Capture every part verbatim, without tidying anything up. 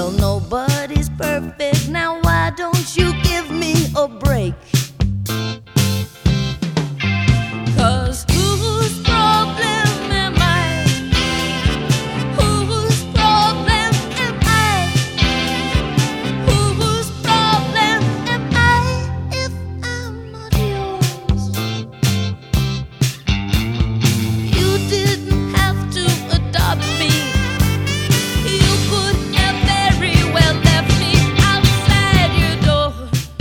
Well, nobody's perfect. Now why don't you give me a break? 'Cause whose problem am I? Whose problem am I? Whose problem am I if I'm not yours? You didn't have to adopt me. You could have very well left me outside your door.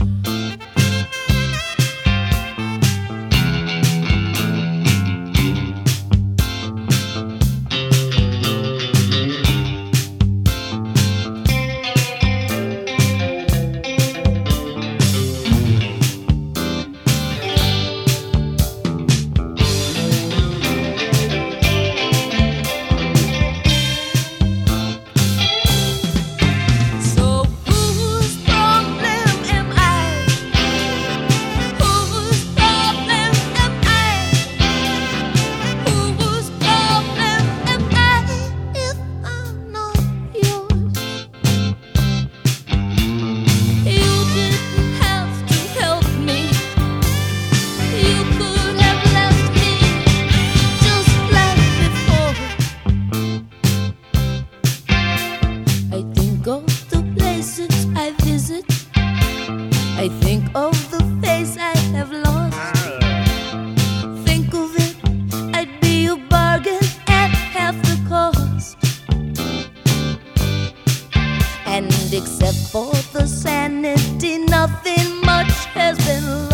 So whose problem am I? Whose problem am I? Whose problem am I if I'm not yours? You didn't have to help me. You could have left me just like before. I think of the places I visit. I think of the face I have lost. Think of it, I'd be a bargain at half the cost. And except for the sanity, nothing much has been